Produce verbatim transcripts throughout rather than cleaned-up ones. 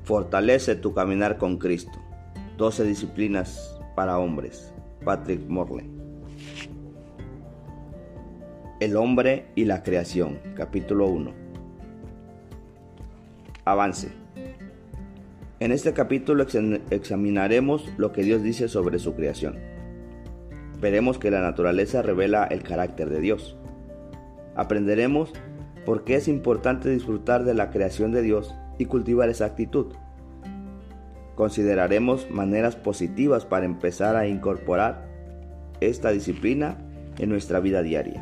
Fortalece tu caminar con Cristo. doce disciplinas para hombres. Patrick Morley. El hombre y la creación. Capítulo uno. Avance. En este capítulo examinaremos lo que Dios dice sobre su creación. Veremos que la naturaleza revela el carácter de Dios. Aprenderemos por qué es importante disfrutar de la creación de Dios y cultivar esa actitud. Consideraremos maneras positivas para empezar a incorporar esta disciplina en nuestra vida diaria.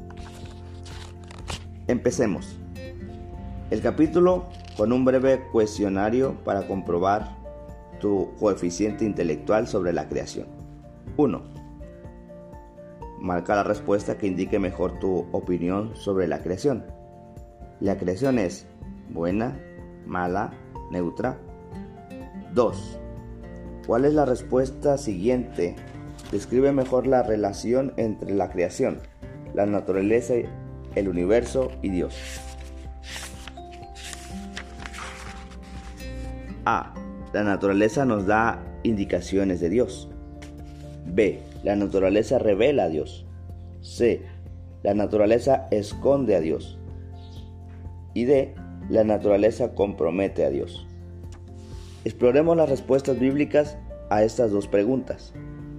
Empecemos. El capítulo con un breve cuestionario para comprobar tu coeficiente intelectual sobre la creación. uno. Marca la respuesta que indique mejor tu opinión sobre la creación. La creación es buena, mala, neutra. dos. ¿Cuál es la respuesta siguiente? Describe mejor la relación entre la creación, la naturaleza, el universo y Dios. A. La naturaleza nos da indicaciones de Dios. B. La naturaleza revela a Dios. C. La naturaleza esconde a Dios. Y D. La naturaleza compromete a Dios. Exploremos las respuestas bíblicas a estas dos preguntas.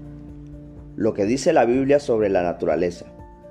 Lo que dice la Biblia sobre la naturaleza.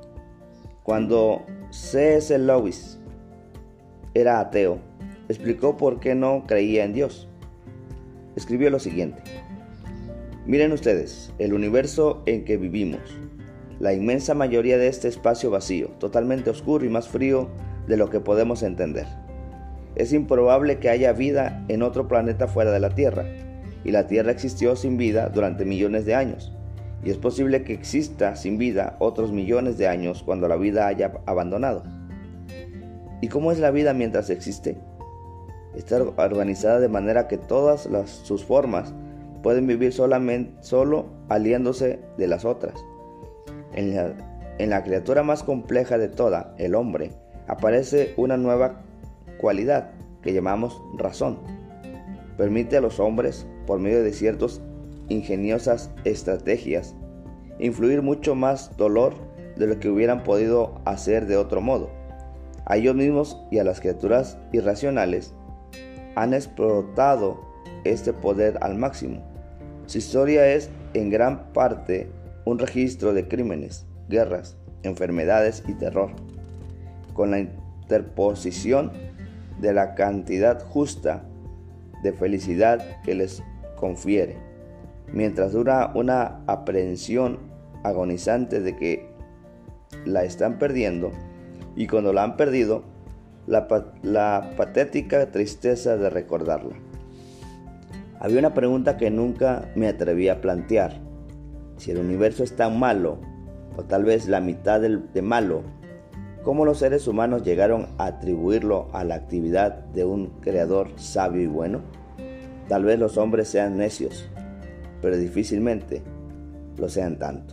Cuando C S Lewis era ateo, explicó por qué no creía en Dios. Escribió lo siguiente: miren ustedes, el universo en que vivimos, la inmensa mayoría de este espacio vacío, totalmente oscuro y más frío de lo que podemos entender. Es improbable que haya vida en otro planeta fuera de la Tierra, y la Tierra existió sin vida durante millones de años, y es posible que exista sin vida otros millones de años cuando la vida haya abandonado. ¿Y cómo es la vida mientras existe? Está organizada de manera que todas las, sus formas pueden vivir solamente, solo aliándose de las otras. En la, en la criatura más compleja de toda, el hombre, aparece una nueva cualidad que llamamos razón. Permite a los hombres, por medio de ciertas ingeniosas estrategias, influir mucho más dolor de lo que hubieran podido hacer de otro modo. A ellos mismos y a las criaturas irracionales han explotado este poder al máximo. Su historia es en gran parte un registro de crímenes, guerras, enfermedades y terror, con la interposición de la cantidad justa de felicidad que les confiere, mientras dura una aprehensión agonizante de que la están perdiendo, y cuando la han perdido, la, la patética tristeza de recordarla. Había una pregunta que nunca me atreví a plantear: si el universo es tan malo, o tal vez la mitad del, de malo, ¿cómo los seres humanos llegaron a atribuirlo a la actividad de un creador sabio y bueno? Tal vez los hombres sean necios, pero difícilmente lo sean tanto.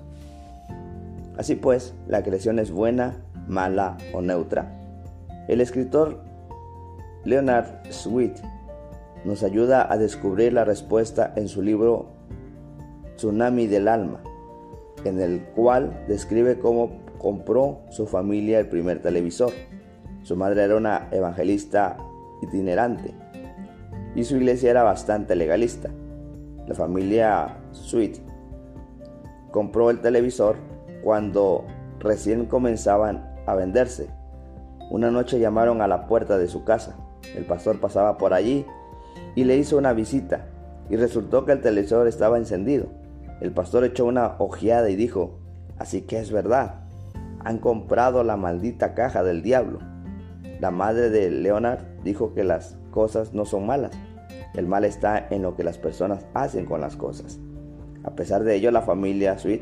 Así pues, la creación es buena, mala o neutra. El escritor Leonard Sweet nos ayuda a descubrir la respuesta en su libro Tsunami del Alma, en el cual describe cómo compró su familia el primer televisor. Su madre era una evangelista itinerante y su iglesia era bastante legalista. La familia Sweet compró el televisor cuando recién comenzaban a venderse. Una noche llamaron a la puerta de su casa. El pastor pasaba por allí y le hizo una visita, y resultó que el televisor estaba encendido. El pastor echó una ojeada y dijo: así que es verdad, han comprado la maldita caja del diablo. La madre de Leonard dijo que las cosas no son malas, el mal está en lo que las personas hacen con las cosas. A pesar de ello, la familia Sweet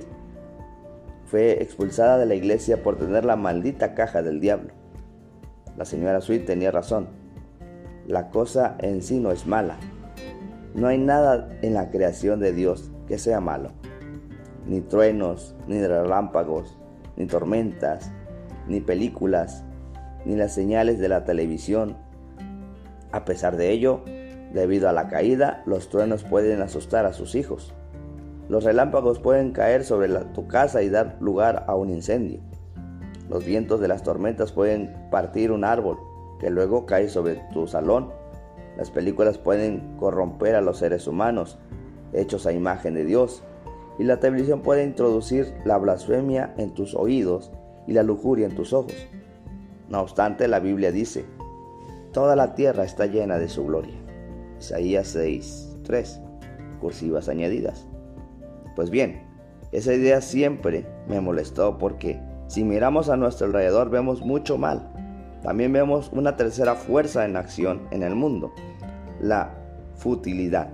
fue expulsada de la iglesia por tener la maldita caja del diablo. La señora Sweet tenía razón. La cosa en sí no es mala. No hay nada en la creación de Dios que sea malo. Ni truenos, ni relámpagos, ni tormentas, ni películas, ni las señales de la televisión. A pesar de ello, Debido a la caída, los truenos pueden asustar a sus hijos. Los relámpagos pueden caer sobre la, tu casa y dar lugar a un incendio. Los vientos de las tormentas pueden partir un árbol que luego cae sobre tu salón. Las películas pueden corromper a los seres humanos, hechos a imagen de Dios. Y la televisión puede introducir la blasfemia en tus oídos y la lujuria en tus ojos. No obstante, la Biblia dice: toda la tierra está llena de su gloria. Isaías seis tres, cursivas añadidas. Pues bien, esa idea siempre me molestó porque si miramos a nuestro alrededor vemos mucho mal. También vemos una tercera fuerza en acción en el mundo: la futilidad,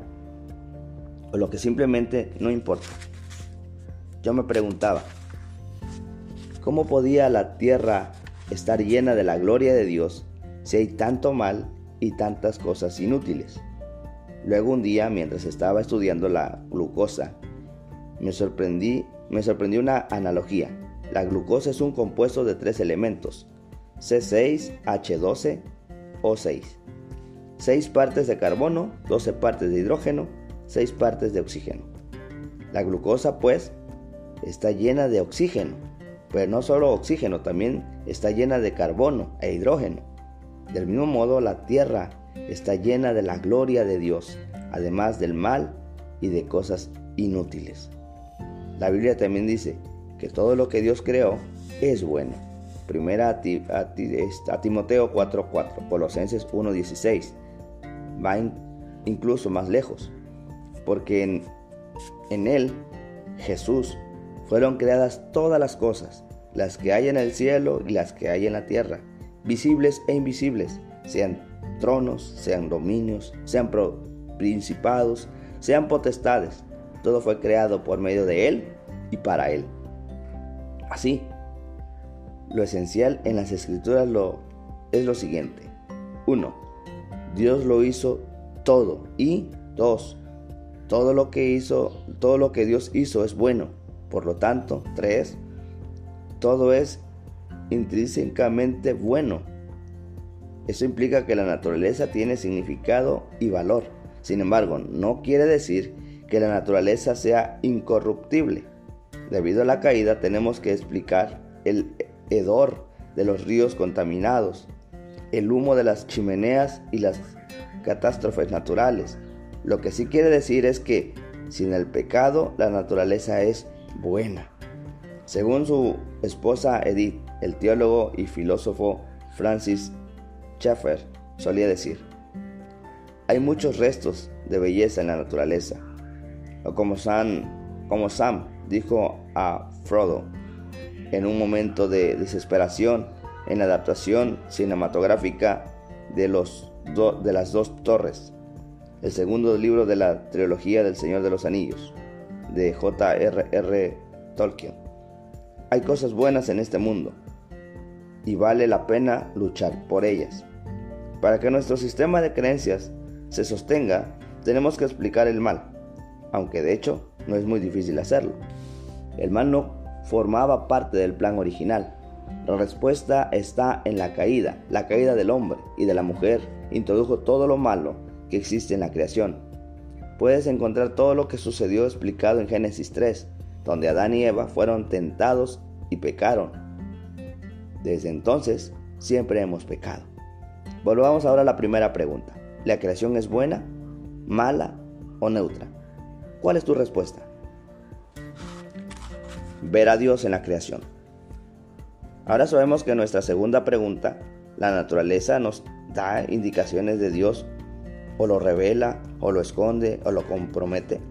o lo que simplemente no importa. Yo me preguntaba, ¿cómo podía la tierra estar llena de la gloria de Dios si hay tanto mal y tantas cosas inútiles? Luego un día, mientras estaba estudiando la glucosa, me sorprendí, me sorprendió una analogía. La glucosa es un compuesto de tres elementos: C seis H doce O seis. seis partes de carbono, doce partes de hidrógeno, seis partes de oxígeno. La glucosa, pues, está llena de oxígeno, pero no solo oxígeno, también está llena de carbono e hidrógeno. Del mismo modo, la tierra está llena de la gloria de Dios, además del mal y de cosas inútiles. La Biblia también dice que todo lo que Dios creó es bueno. Primera a, ti, a, ti, a Timoteo cuatro cuatro, Colosenses uno dieciséis. Va in, incluso más lejos, porque en, en Él, Jesús, fueron creadas todas las cosas, las que hay en el cielo y las que hay en la tierra, visibles e invisibles, sean tronos, sean dominios, sean principados, sean potestades. Todo fue creado por medio de Él y para Él. Así, lo esencial en las Escrituras lo, es lo siguiente. uno. Dios lo hizo todo. Y dos. Todo lo que hizo, todo lo que Dios hizo es bueno. Por lo tanto, tres. Todo es intrínsecamente bueno. Eso implica que la naturaleza tiene significado y valor. Sin embargo, no quiere decir que la naturaleza sea incorruptible. Debido a la caída, tenemos que explicar el hedor de los ríos contaminados, el humo de las chimeneas y las catástrofes naturales. Lo que sí quiere decir es que sin el pecado, la naturaleza es buena. Según su esposa Edith, el teólogo y filósofo Francis Schaeffer solía decir: hay muchos restos de belleza en la naturaleza. O como Sam, como Sam dijo a Frodo en un momento de desesperación en la adaptación cinematográfica de, los do, de las dos torres, el segundo libro de la trilogía del Señor de los Anillos, de J R R Tolkien. Hay cosas buenas en este mundo y vale la pena luchar por ellas. Para que nuestro sistema de creencias se sostenga, tenemos que explicar el mal, aunque de hecho no es muy difícil hacerlo. El mal no formaba parte del plan original. La respuesta está en la caída. La caída del hombre y de la mujer introdujo todo lo malo que existe en la creación. Puedes encontrar todo lo que sucedió explicado en Génesis tres, donde Adán y Eva fueron tentados y pecaron. Desde entonces, siempre hemos pecado. Volvamos ahora a la primera pregunta. ¿La creación es buena, mala o neutra? ¿Cuál es tu respuesta? Ver a Dios en la creación. Ahora sabemos que nuestra segunda pregunta, la naturaleza nos da indicaciones de Dios, o lo revela, o lo esconde, o lo compromete.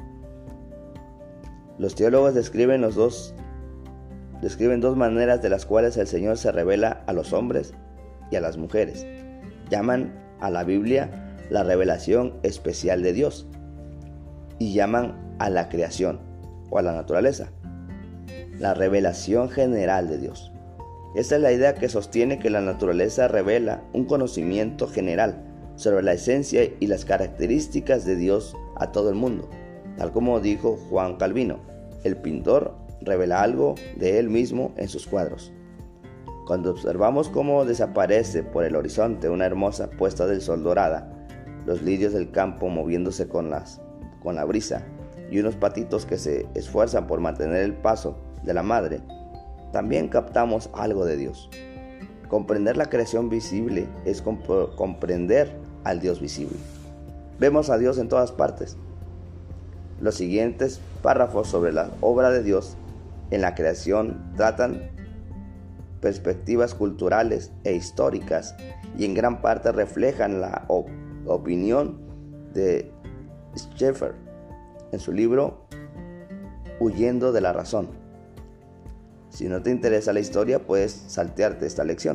Los teólogos describen, los dos, describen dos maneras de las cuales el Señor se revela a los hombres y a las mujeres. Llaman a la Biblia la revelación especial de Dios y llaman a la creación o a la naturaleza la revelación general de Dios. Esta es la idea que sostiene que la naturaleza revela un conocimiento general sobre la esencia y las características de Dios a todo el mundo. Tal como dijo Juan Calvino, el pintor revela algo de él mismo en sus cuadros. Cuando observamos cómo desaparece por el horizonte una hermosa puesta del sol dorada, los lirios del campo moviéndose con, las, con la brisa y unos patitos que se esfuerzan por mantener el paso de la madre, también captamos algo de Dios. Comprender la creación visible es comp- comprender al Dios visible. Vemos a Dios en todas partes. Los siguientes párrafos sobre la obra de Dios en la creación tratan perspectivas culturales e históricas y en gran parte reflejan la op- opinión de Schaeffer en su libro Huyendo de la razón. Si no te interesa la historia, puedes saltearte esta lección.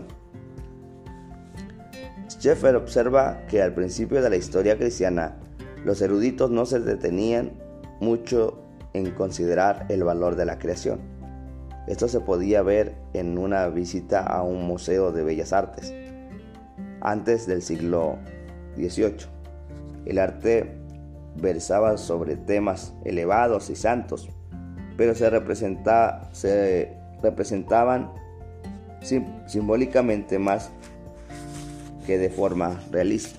Schaeffer observa que al principio de la historia cristiana, los eruditos no se detenían mucho en considerar el valor de la creación. Esto se podía ver en una visita a un museo de bellas artes. Antes del siglo dieciocho, el arte versaba sobre temas elevados y santos, pero se, representa, se representaban sim, simbólicamente más que de forma realista.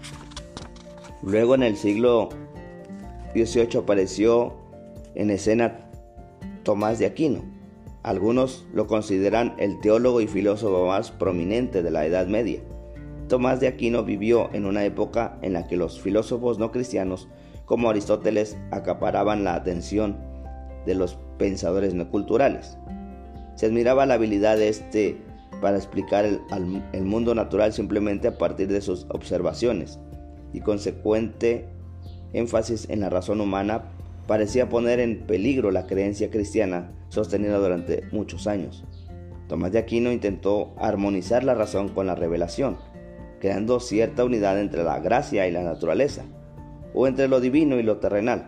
Luego, en el siglo dieciocho, apareció en escena Tomás de Aquino. Algunos lo consideran el teólogo y filósofo más prominente de la Edad Media. Tomás de Aquino vivió en una época en la que los filósofos no cristianos como Aristóteles acaparaban la atención de los pensadores no culturales. Se admiraba la habilidad de este para explicar el, el mundo natural simplemente a partir de sus observaciones, y consecuente énfasis en la razón humana parecía poner en peligro la creencia cristiana sostenida durante muchos años. Tomás de Aquino intentó armonizar la razón con la revelación, creando cierta unidad entre la gracia y la naturaleza, o entre lo divino y lo terrenal.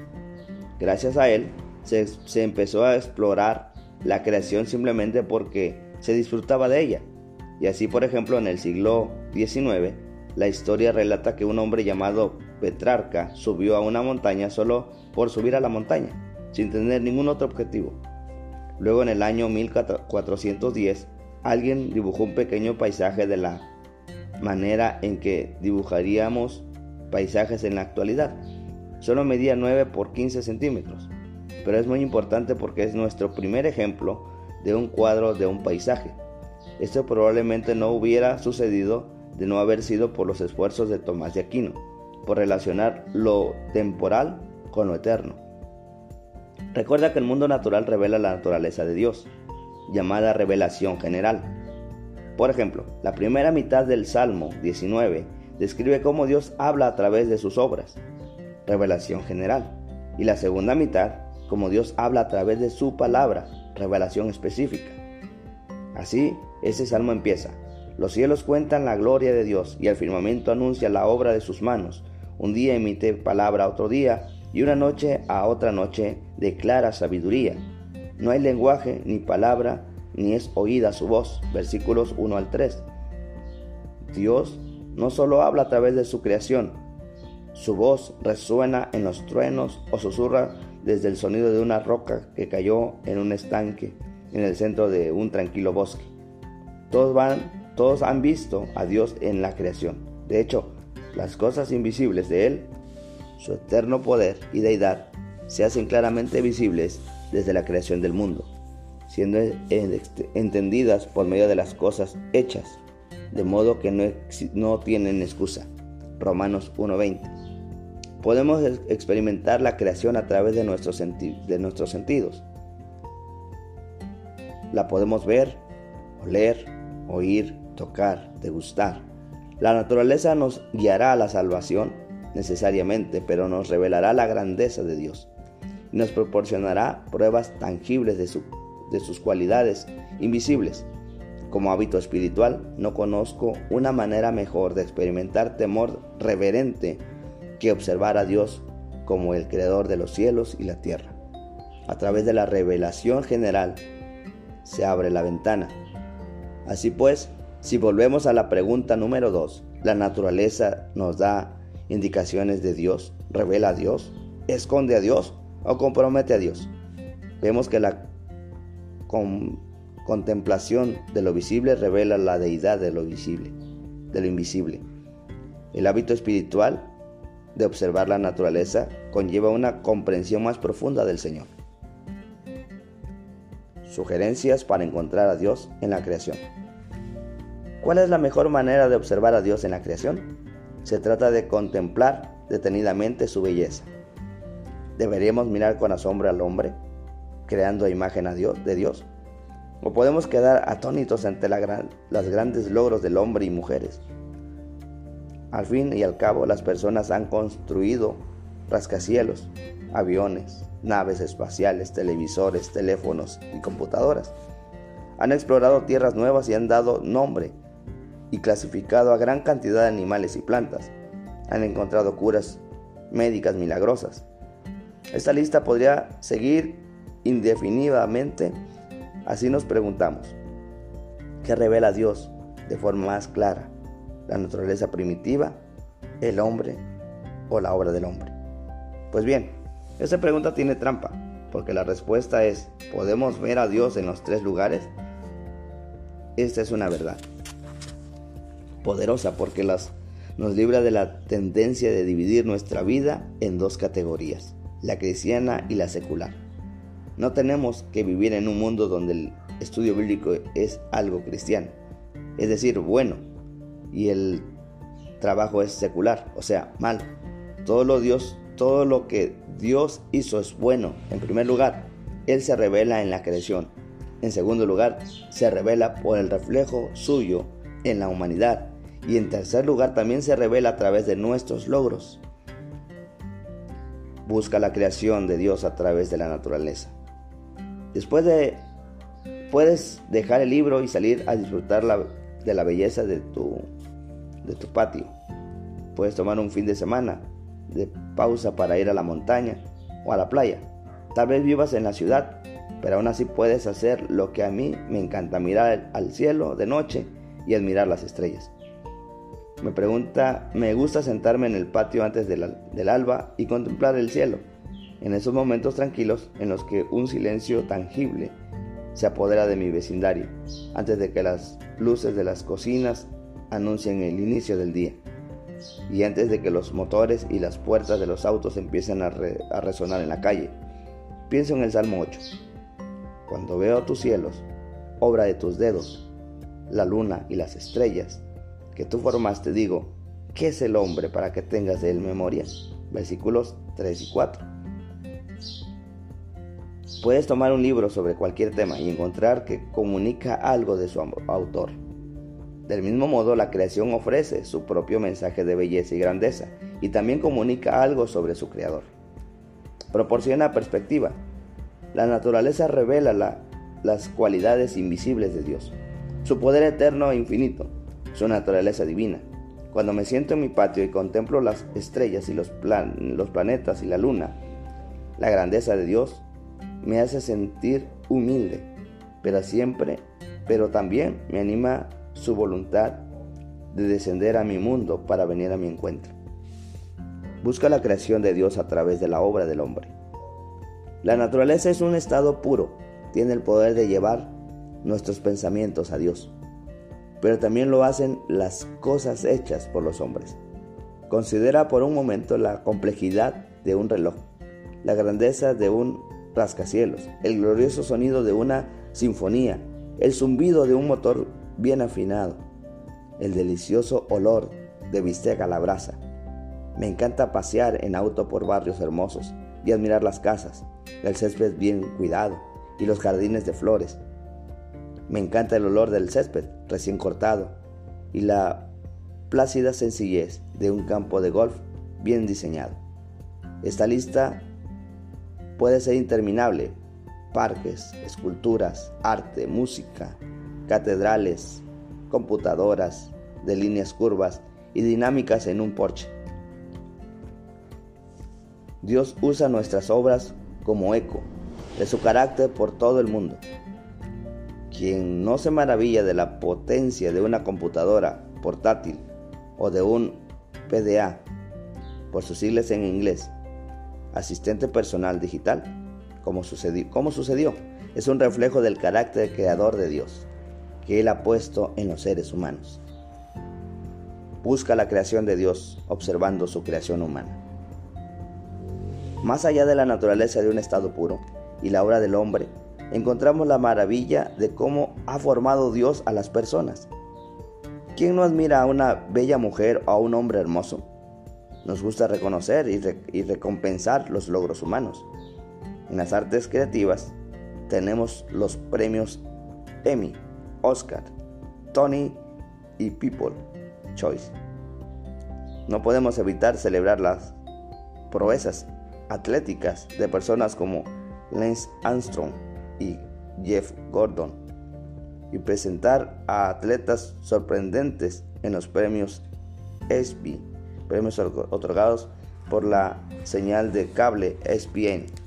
Gracias a él, se, se empezó a explorar la creación simplemente porque se disfrutaba de ella. Y así, por ejemplo, en el siglo diecinueve, la historia relata que un hombre llamado Petrarca subió a una montaña solo por subir a la montaña, sin tener ningún otro objetivo. Luego, en el año mil cuatrocientos diez, alguien dibujó un pequeño paisaje de la manera en que dibujaríamos paisajes en la actualidad. Solo medía nueve por quince centímetros, pero es muy importante porque es nuestro primer ejemplo de un cuadro de un paisaje. Esto probablemente no hubiera sucedido de no haber sido por los esfuerzos de Tomás de Aquino, por relacionar lo temporal con lo eterno. Recuerda que el mundo natural revela la naturaleza de Dios, llamada revelación general. Por ejemplo, la primera mitad del Salmo diecinueve describe cómo Dios habla a través de sus obras, revelación general, y la segunda mitad, cómo Dios habla a través de su palabra, revelación específica. Así, ese salmo empieza: los cielos cuentan la gloria de Dios y el firmamento anuncia la obra de sus manos. Un día emite palabra a otro día y una noche a otra noche declara sabiduría. No hay lenguaje ni palabra, ni es oída su voz. Versículos uno al tres. Dios no solo habla a través de su creación, su voz resuena en los truenos o susurra desde el sonido de una roca que cayó en un estanque en el centro de un tranquilo bosque. Todos, van, todos han visto a Dios en la creación. De hecho, las cosas invisibles de Él, su eterno poder y deidad, se hacen claramente visibles desde la creación del mundo, siendo entendidas por medio de las cosas hechas, de modo que no, no tienen excusa. Romanos uno veinte. Podemos experimentar la creación a través de nuestros, senti- de nuestros sentidos. La podemos ver, oler, oír, tocar, degustar. La naturaleza nos guiará a la salvación necesariamente, pero nos revelará la grandeza de Dios y nos proporcionará pruebas tangibles de, su, de sus cualidades invisibles. Como hábito espiritual, no conozco una manera mejor de experimentar temor reverente que observar a Dios como el creador de los cielos y la tierra. A través de la revelación general se abre la ventana. Así pues, si volvemos a la pregunta número dos, ¿la naturaleza nos da indicaciones de Dios? ¿Revela a Dios? ¿Esconde a Dios? ¿O compromete a Dios? Vemos que la con, contemplación de lo visible revela la deidad de lo visible, de lo invisible. El hábito espiritual de observar la naturaleza conlleva una comprensión más profunda del Señor. Sugerencias para encontrar a Dios en la creación. ¿Cuál es la mejor manera de observar a Dios en la creación? Se trata de contemplar detenidamente su belleza. ¿Deberíamos mirar con asombro al hombre, creando a imagen a Dios, de Dios? ¿O podemos quedar atónitos ante la gran, los grandes logros del hombre y mujeres? Al fin y al cabo, las personas han construido rascacielos, aviones, naves espaciales, televisores, teléfonos y computadoras. Han explorado tierras nuevas y han dado nombre y clasificado a gran cantidad de animales y plantas. Han encontrado curas médicas milagrosas. Esta lista podría seguir indefinidamente. Así nos preguntamos, ¿qué revela Dios de forma más clara? ¿La naturaleza primitiva, el hombre o la obra del hombre? Pues bien, esta pregunta tiene trampa, porque la respuesta es, ¿podemos ver a Dios en los tres lugares? Esta es una verdad poderosa porque las, nos libra de la tendencia de dividir nuestra vida en dos categorías, la cristiana y la secular. No tenemos que vivir en un mundo donde el estudio bíblico es algo cristiano, es decir, bueno, y el trabajo es secular, o sea, malo. Todo lo, Dios, todo lo que Dios hizo es bueno. En primer lugar, Él se revela en la creación. En segundo lugar, se revela por el reflejo suyo en la humanidad. Y en tercer lugar, también se revela a través de nuestros logros. Busca la creación de Dios a través de la naturaleza. Después de, puedes dejar el libro y salir a disfrutar la, de la belleza de tu, de tu patio. Puedes tomar un fin de semana de pausa para ir a la montaña o a la playa. Tal vez vivas en la ciudad, pero aún así puedes hacer lo que a mí me encanta, mirar al cielo de noche y admirar las estrellas. Me pregunta, me gusta sentarme en el patio antes de la, del alba y contemplar el cielo, en esos momentos tranquilos en los que un silencio tangible se apodera de mi vecindario, antes de que las luces de las cocinas anuncien el inicio del día, y antes de que los motores y las puertas de los autos empiecen a, re, a resonar en la calle. Pienso en el Salmo ocho. Cuando veo tus cielos, obra de tus dedos, la luna y las estrellas que tú formaste, digo, ¿qué es el hombre para que tengas de él memoria? Versículos tres y cuatro. Puedes tomar un libro sobre cualquier tema y encontrar que comunica algo de su autor. Del mismo modo, la creación ofrece su propio mensaje de belleza y grandeza y también comunica algo sobre su creador. Proporciona perspectiva. La naturaleza revela la, las cualidades invisibles de Dios, su poder eterno e infinito, su naturaleza divina. Cuando me siento en mi patio y contemplo las estrellas y los, plan, los planetas y la luna, la grandeza de Dios me hace sentir humilde, pero siempre, pero también me anima su voluntad de descender a mi mundo para venir a mi encuentro. Busca la creación de Dios a través de la obra del hombre. La naturaleza es un estado puro, tiene el poder de llevar nuestros pensamientos a Dios, pero también lo hacen las cosas hechas por los hombres. Considera por un momento la complejidad de un reloj, la grandeza de un rascacielos, el glorioso sonido de una sinfonía, el zumbido de un motor bien afinado, el delicioso olor de bistec a la brasa. Me encanta pasear en auto por barrios hermosos y admirar las casas, el césped bien cuidado y los jardines de flores. Me encanta el olor del césped recién cortado y la plácida sencillez de un campo de golf bien diseñado. Esta lista puede ser interminable: parques, esculturas, arte, música, catedrales, computadoras de líneas curvas y dinámicas en un porche. Dios usa nuestras obras como eco de su carácter por todo el mundo. Quien no se maravilla de la potencia de una computadora portátil o de un P D A, por sus siglas en inglés, asistente personal digital, como sucedió, como sucedió, es un reflejo del carácter creador de Dios que Él ha puesto en los seres humanos. busca la creación de Dios observando su creación humana. Más allá de la naturaleza de un estado puro y la obra del hombre, encontramos la maravilla de cómo ha formado Dios a las personas. ¿Quién no admira a una bella mujer o a un hombre hermoso? Nos gusta reconocer y, re- y recompensar los logros humanos. En las artes creativas tenemos los premios Emmy, Oscar, Tony y People Choice. No podemos evitar celebrar las proezas atléticas de personas como Lance Armstrong y Jeff Gordon y presentar a atletas sorprendentes en los premios E S P Y, premios otorgados por la señal de cable E S P N.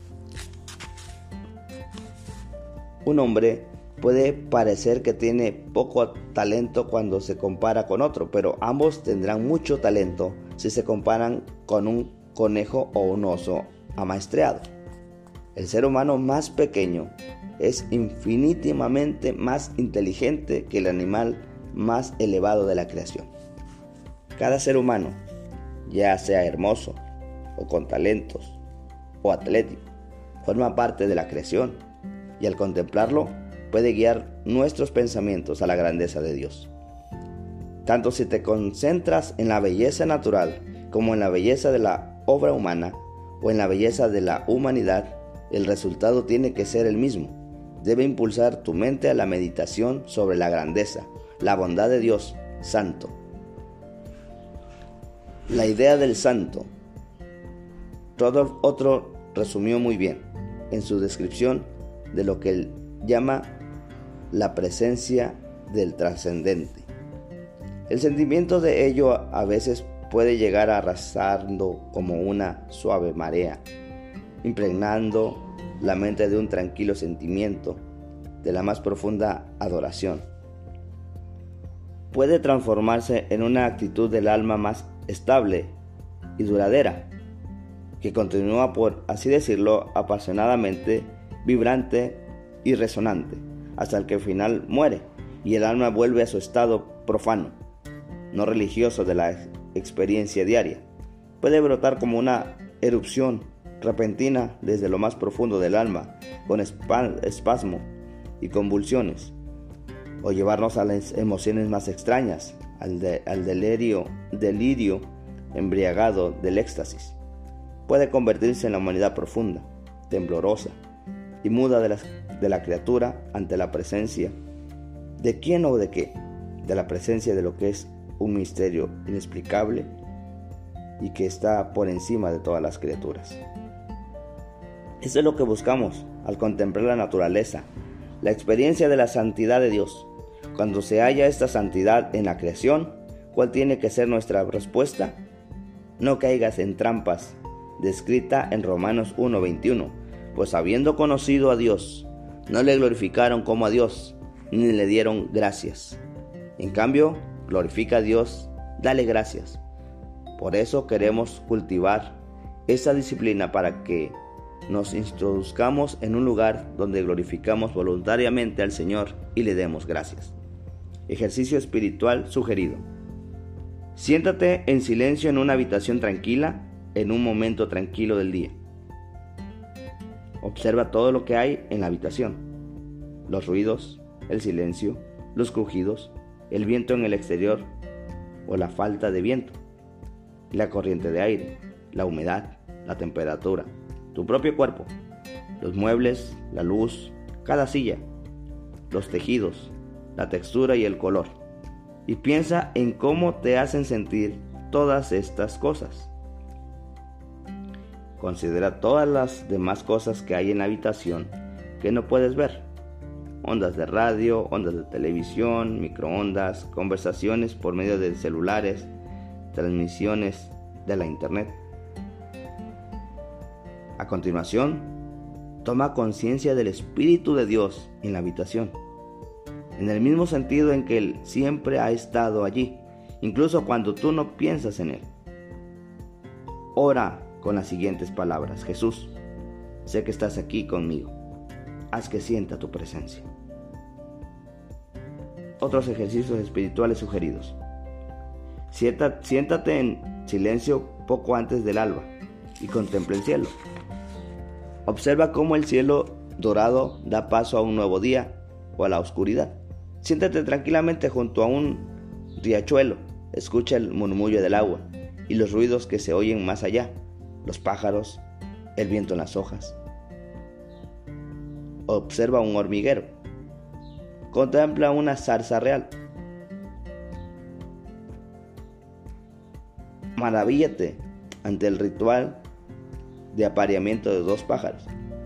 Un hombre puede parecer que tiene poco talento cuando se compara con otro, pero ambos tendrán mucho talento si se comparan con un conejo o un oso amaestreado. El ser humano más pequeño es infinitamente más inteligente que el animal más elevado de la creación. Cada ser humano, ya sea hermoso o con talentos o atlético, forma parte de la creación y al contemplarlo puede guiar nuestros pensamientos a la grandeza de Dios. Tanto si te concentras en la belleza natural como en la belleza de la obra humana o en la belleza de la humanidad, el resultado tiene que ser el mismo. Debe impulsar tu mente a la meditación sobre la grandeza, la bondad de Dios santo. La idea del santo, todo otro resumió muy bien en su descripción de lo que él llama la presencia del trascendente. El sentimiento de ello a veces puede llegar arrasando como una suave marea, impregnando la mente de un tranquilo sentimiento de la más profunda adoración. Puede transformarse en una actitud del alma más estable y duradera, que continúa, por así decirlo, apasionadamente, vibrante y resonante, hasta el que al final muere y el alma vuelve a su estado profano, no religioso de la experiencia diaria. Puede brotar como una erupción repentina desde lo más profundo del alma, con espasmo y convulsiones, o llevarnos a las emociones más extrañas, al, de, al delirio, delirio embriagado del éxtasis. Puede convertirse en la humanidad profunda, temblorosa y muda de la, de la criatura ante la presencia de quién o de qué, de la presencia de lo que es un misterio inexplicable y que está por encima de todas las criaturas. Eso es lo que buscamos al contemplar la naturaleza, la experiencia de la santidad de Dios. Cuando se halla esta santidad en la creación, ¿cuál tiene que ser nuestra respuesta? No caigas en trampas, descrita en Romanos uno veintiuno, pues habiendo conocido a Dios, no le glorificaron como a Dios, ni le dieron gracias. En cambio, glorifica a Dios, dale gracias. Por eso queremos cultivar esa disciplina para que nos introduzcamos en un lugar donde glorificamos voluntariamente al Señor y le demos gracias. Ejercicio espiritual sugerido. Siéntate en silencio en una habitación tranquila, en un momento tranquilo del día. Observa todo lo que hay en la habitación: los ruidos, el silencio, los crujidos, el viento en el exterior o la falta de viento, la corriente de aire, la humedad, la temperatura, tu propio cuerpo, los muebles, la luz, cada silla, los tejidos, la textura y el color. Y piensa en cómo te hacen sentir todas estas cosas. Considera todas las demás cosas que hay en la habitación que no puedes ver: ondas de radio, ondas de televisión, microondas, conversaciones por medio de celulares, transmisiones de la internet. A continuación, toma conciencia del Espíritu de Dios en la habitación, en el mismo sentido en que Él siempre ha estado allí, incluso cuando tú no piensas en Él. Ora con las siguientes palabras: Jesús, sé que estás aquí conmigo, haz que sienta tu presencia. Otros ejercicios espirituales sugeridos. Siéntate, siéntate en silencio poco antes del alba y contempla el cielo. Observa cómo el cielo dorado da paso a un nuevo día o a la oscuridad. Siéntate tranquilamente junto a un riachuelo, escucha el murmullo del agua y los ruidos que se oyen más allá, los pájaros, el viento en las hojas. Observa un hormiguero. Contempla una zarza real. Maravíllate ante el ritual de apareamiento de dos pájaros.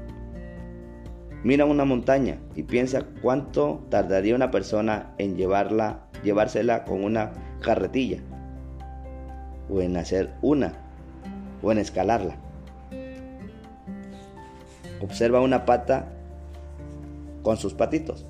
Mira una montaña y piensa cuánto tardaría una persona en llevarla, llevársela con una carretilla, o en hacer una, o en escalarla. Observa una pata con sus patitos.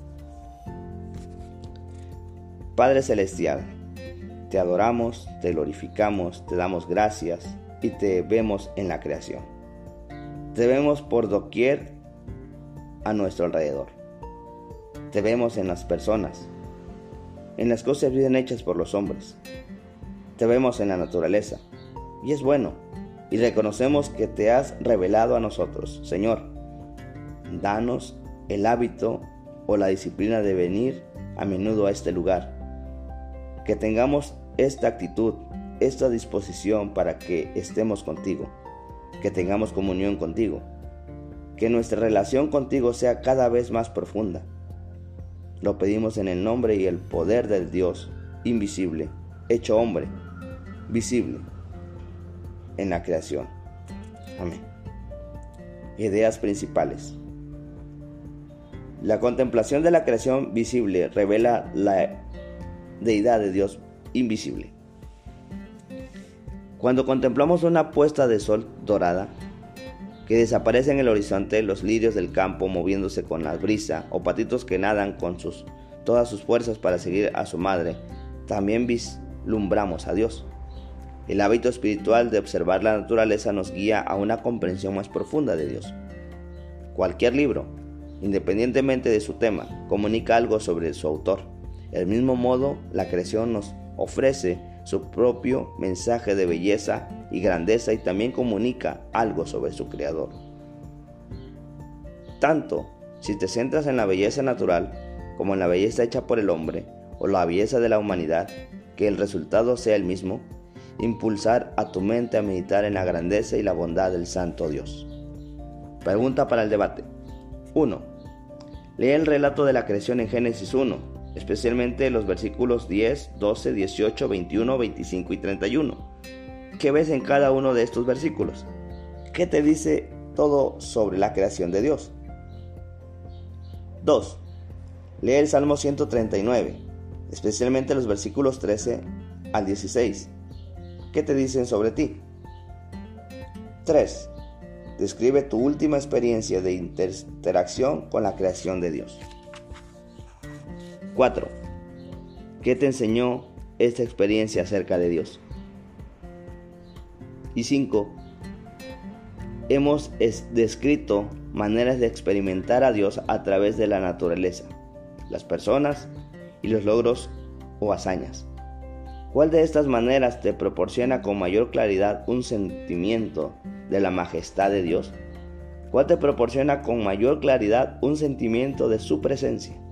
Padre Celestial, te adoramos, te glorificamos, te damos gracias y te vemos en la creación. Te vemos por doquier a nuestro alrededor. Te vemos en las personas, en las cosas bien hechas por los hombres. Te vemos en la naturaleza, y es bueno, y reconocemos que te has revelado a nosotros. Señor, danos el hábito o la disciplina de venir a menudo a este lugar. Que tengamos esta actitud, esta disposición para que estemos contigo, que tengamos comunión contigo, que nuestra relación contigo sea cada vez más profunda. Lo pedimos en el nombre y el poder del Dios invisible, hecho hombre, visible en la creación. Amén. Ideas principales. La contemplación de la creación visible revela la deidad de Dios invisible. Cuando contemplamos una puesta de sol dorada que desaparece en el horizonte, los lirios del campo moviéndose con la brisa o patitos que nadan con sus, todas sus fuerzas para seguir a su madre, también vislumbramos a Dios. El hábito espiritual de observar la naturaleza nos guía a una comprensión más profunda de Dios. Cualquier libro, independientemente de su tema, comunica algo sobre su autor. Del mismo modo, la creación nos ofrece su propio mensaje de belleza y grandeza y también comunica algo sobre su creador. Tanto si te centras en la belleza natural como en la belleza hecha por el hombre o la belleza de la humanidad, que el resultado sea el mismo, impulsar a tu mente a meditar en la grandeza y la bondad del Santo Dios. Pregunta para el debate. uno. Lee el relato de la creación en Génesis uno, especialmente los versículos diez, doce, dieciocho, veintiuno, veinticinco y treinta y uno. ¿Qué ves en cada uno de estos versículos? ¿Qué te dice todo sobre la creación de Dios? dos. Lee el Salmo ciento treinta y nueve, especialmente los versículos trece al dieciséis. ¿Qué te dicen sobre ti? tres. Describe tu última experiencia de interacción con la creación de Dios. cuatro. ¿Qué te enseñó esta experiencia acerca de Dios? Y cinco. Hemos descrito maneras de experimentar a Dios a través de la naturaleza, las personas y los logros o hazañas. ¿Cuál de estas maneras te proporciona con mayor claridad un sentimiento de la majestad de Dios? ¿Cuál te proporciona con mayor claridad un sentimiento de su presencia?